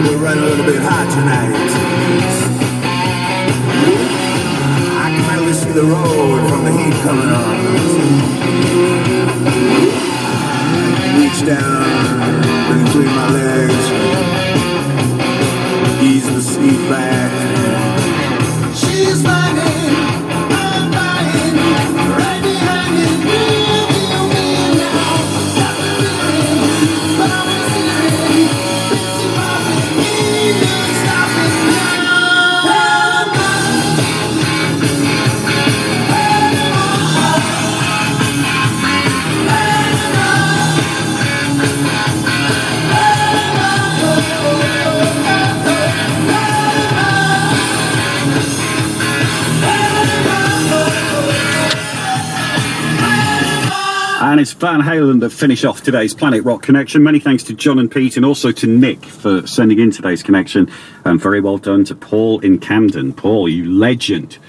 we're running a little bit hot tonight. I can barely see the road from the heat coming on. Reach down in between my legs, ease the seat back. She's lying, I'm lying, right behind you. Will me now? Got the feeling, but I'm feeling. Busy bobbing, ain't stopping now. And it's Van Halen that finish off today's Planet Rock Connection. Many thanks to John and Pete, and also to Nick for sending in today's connection. And very well done to Paul in Camden. Paul, you legend.